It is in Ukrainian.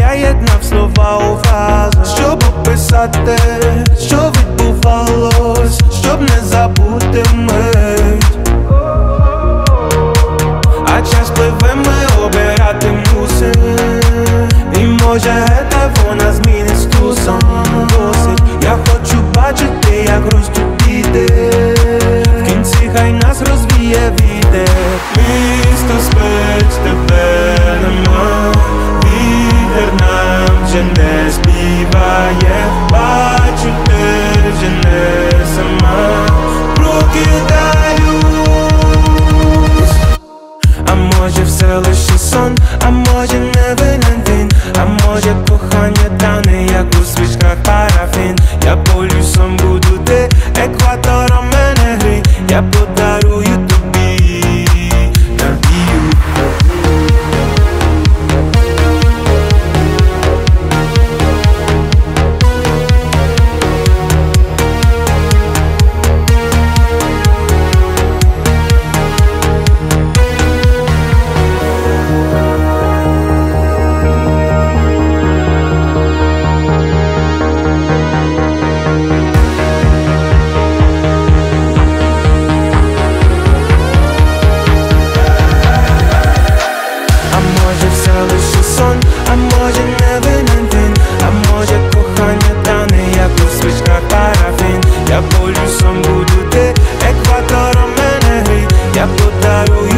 я єднав слова у фразах, щоб описати, що відбувалось, щоб не забути мить. А час пливе, ми обирати мусим. І може гета вона змінить стусом досить. Я хочу бачити, як ростуть діти. В кінці хай нас розвіє вітер. Місто спить, тебе нема. Вітер нам вже не співає. Бачу, ти вже не сама. Прокидаюсь. А може все лише сон, а може не винен він, а може кохання тане, як у свічках парафін. Я полюсом буду, ти екватором мене грій. Я подарую тобі надію. А може не винен він, а може кохання тане, як у свічках парафін. Я полюсом буду, ти екватором мене грій. Я подарую